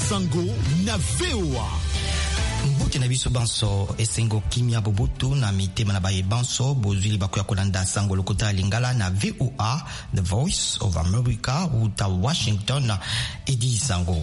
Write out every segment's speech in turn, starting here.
Sango na VOA. Mbote na biso banso esengo kimia bobutu na mitema na baye banso bozuli bakuya kolanda sango lokota lingala na VOA, The Voice of America, uta Washington, Edi Sango.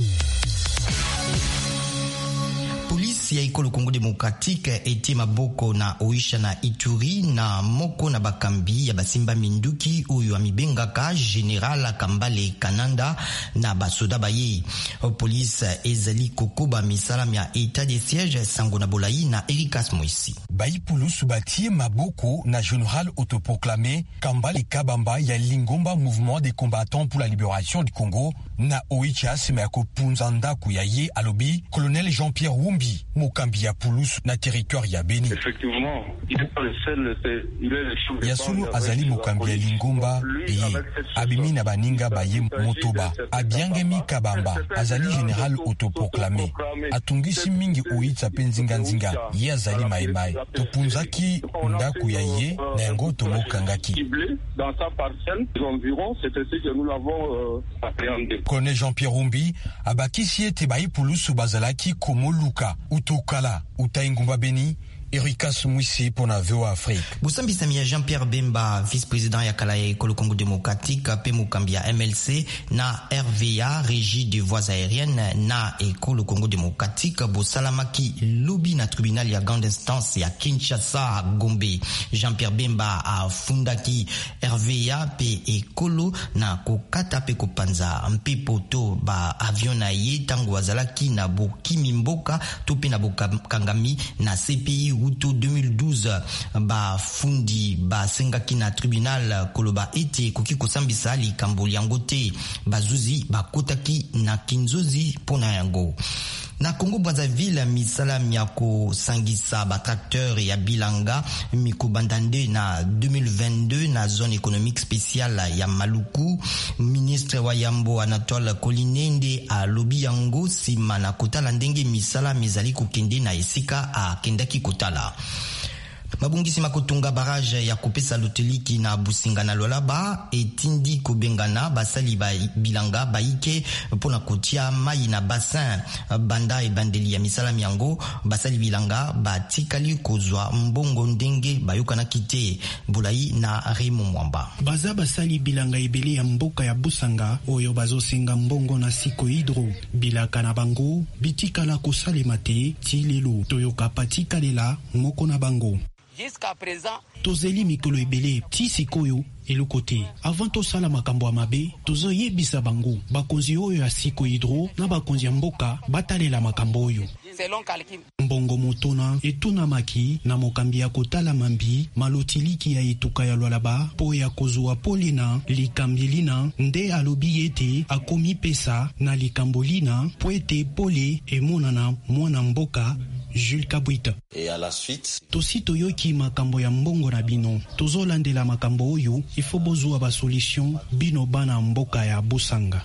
Polisi ya ikolo Kongo Demokratique eti maboko na oisha na Ituri na moko na bakambi ya basimba minduki uyu amibengaka General Kambale Kananda na basoda baye. Polisi ezali kokoba misala ya etat de siège sango na bolai na Erikas Moisi. Baipulusu batie maboko na General autoproclamé Kambale Kabamba ya Lingomba Mouvement des combattants pour la libération du Congo na oicha semako punzanda kuyaye alobi Colonel Jean-Pierre Wumbi Mokambi ya Pulus na territoire ya Beni. Effectivement, il n'est pas le seul, il est le chef de Yasulu azali Mokambi ya Lingomba eye abimi na baninga baye motoba abiangemi Kabamba azali général autoproclamé atungisi mingi oitsa penzinga nzinga ye azali maimai topunzaki ndaku ya ye na yango tomokangaki dans sa parcelle environ, c'est ainsi que nous l'avons appréhendé. Colonel Jean-Pierre Wumbi abakisi ete baipulusu bazalaki komoluka utokala utaingumba Beni. Erikas Moisi pour la VOA Afrique. Boussambisa mia Jean-Pierre Bemba, vice-président ya Kalaye Ekolo Congo Démocratique, pe Mukambia MLC na RVA, Régie des voies aériennes na Ekolo Congo Démocratique, Bosalamaki lobby na tribunal ya grande instance ya Kinshasa Gombe. Jean-Pierre Bemba a fundaki RVA pe Ekolo na kokata pe kopanza mpe poto ba avion na ye tango wazalaki na Bokimi Mboka tope na Bokangami na CPI Uto 2012 ba fundi ba sengaki na tribunal koloba ete koki kosambisa likambo yango te bazuzi bakotaki na kinzozi pona yango. Na Congo Brazzaville misala miako sangisa ba tracteur ya bilanga mikobandande na 2022 na zone économique spéciale ya Maluku. Ministre wa Yambo Anatole Kolinende a lobi yango sima na kotala ndenge misala mizali kokende na esika a kendaki kotala. Mabungisi makotunga barrage ya kopesa loteliki na Businga na Lolaba etindi kobengana basali ba bilanga baike pona kotia mai na bassin banda e bandeli ya misala miango basali bilanga batikali kozwa mbongo ndenge bayokana kite bulai na Remo Mwamba. Baza basali bilanga ebele ya mboka ya Busanga oyo bazosenga mbongo na siko hydro bilaka na bango bitikala kosalema te tilelo toyoka patikalela moko na bango. Jusqu'à présent, tozeli mikolo ebele ti sikoyo eloko te. Avant tosala makambo ya mabe tozoyebisa bango bakonzi oyo ya siko hydro na bakonzi ya mboka batalela makambo oyo selon calcul. Mbongo motona etuna maki na mokambi ya kotala mambi malotiliki ya etuka ya Lwalaba po ya kozwa polina likambilina nde alobi ete akomi pesa na likambolina po ete pole emonana mwana mboka Jules Kabwita. Et à la suite, tosi toyoki makambo ya mbongo na bino tozolandela makambo oyo ifo bozwa ba solution bino bana mboka ya Busanga.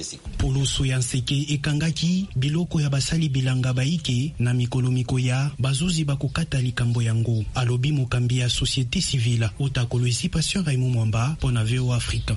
Poloso ya nseke ekangaki biloko ya basali bilanga baike na mikolomiko ya bazuzi bakokata likambo yango alobi mokambi ya société civile otakolo Esipation Raymond Mwamba pona VOA Afrique.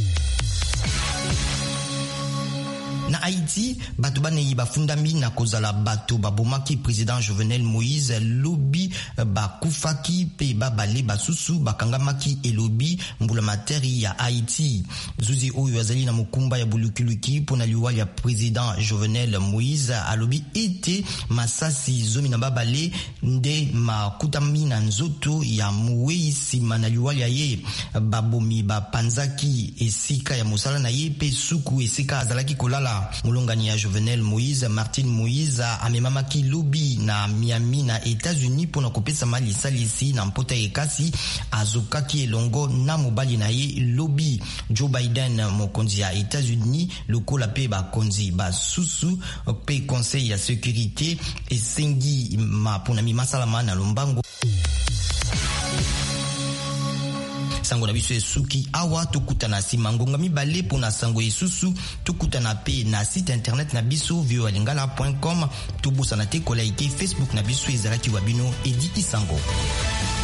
Na Haïti, bato baneyi bafundami na kozala bato babomaki président Jovenel Moïse lobi bakufaki pe babale basusu bakangamaki elobi mbula materi ya Haïti. Zuzi oyo azali na mukumba ya bulukiluki pona liwali ya président Jovenel Moïse alobi ete masasi zomi na babale nde makutami na nzoto ya muwei sima na liwali ya ye babomi bapanzaki esika ya mosala na ye pe suku esika azalaki kolala. Mulongani ya Jovenel Moïse, Martin Moïse amemamaki lobi na Miami na États-Unis pona kopesa mali salisi na mpota ekasi azokaki elongo na mobali na ye lobi. Joe Biden mokonzi ya États-Unis lokola pe bakonzi basusu pe conseil ya sécurité esengi pona mimasalama na lombango. Sango na biso esuki awa tokutana sima ngonga mibale pona sango esusu tokutana pe na site internet na biso voalingala.com tobosana te kolaike Facebook na biso ezalaki wabino Edi Isango.